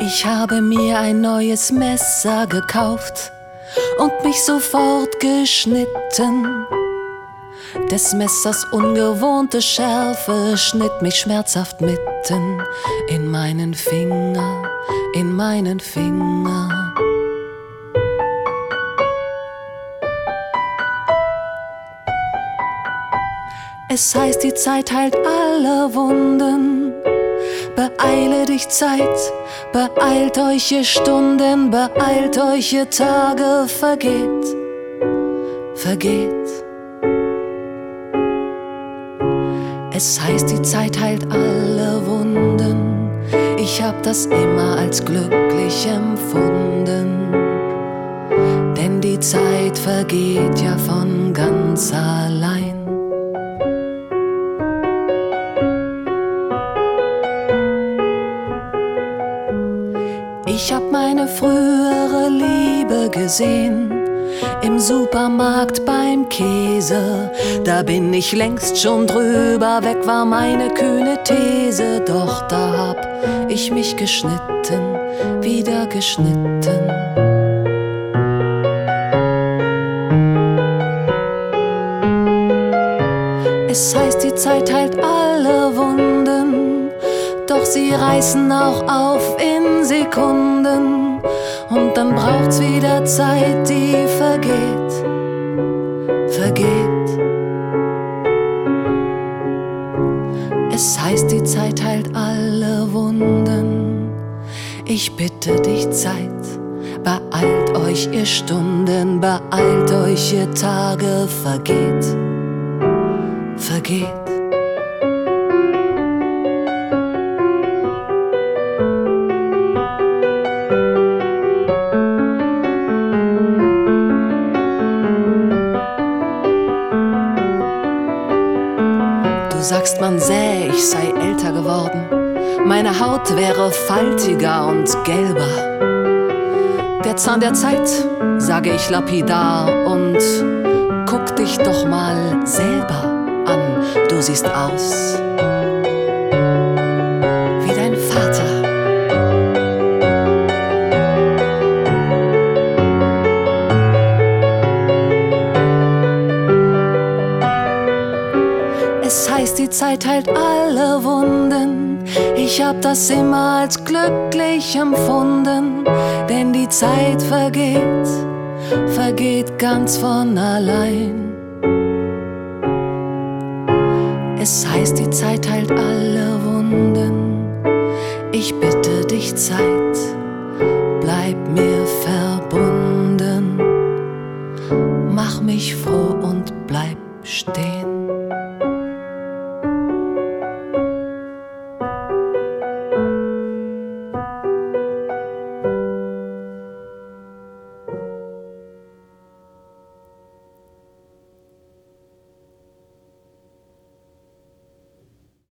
Ich habe mir ein neues Messer gekauft und mich sofort geschnitten. Des Messers ungewohnte Schärfe schnitt mich schmerzhaft mitten in meinen Finger, in meinen Finger. Es heißt, die Zeit heilt alle Wunden. Beeile dich, Zeit, beeilt euch, ihr Stunden, beeilt euch, ihr Tage, vergeht, vergeht. Es heißt, die Zeit heilt alle Wunden. Ich hab das immer als glücklich empfunden. Denn die Zeit vergeht ja von ganz allein. Ich hab meine frühere Liebe gesehen im Supermarkt beim Käse. Da bin ich längst schon drüber, weg war meine kühne These. Doch da hab ich mich geschnitten, wieder geschnitten. Es heißt, die Zeit heilt alle Wunden, doch sie reißen auch auf in Sekunden. Und dann braucht's wieder Zeit, die vergeht, vergeht. Es heißt, die Zeit heilt alle Wunden. Ich bitte dich, Zeit, beeilt euch, ihr Stunden, beeilt euch, ihr Tage, vergeht, vergeht. Du sagst, man sähe, ich sei älter geworden. Meine Haut wäre faltiger und gelber. Der Zahn der Zeit, sage ich lapidar, und guck dich doch mal selber an. Du siehst aus wie dein Vater. Es heißt, die Zeit heilt alle Wunden. Ich hab das immer als glücklich empfunden. Denn die Zeit vergeht, vergeht ganz von allein. Es heißt, die Zeit heilt alle Wunden. Ich bitte dich, Zeit, bleib mir verbunden. Mach mich froh und bleib stehen.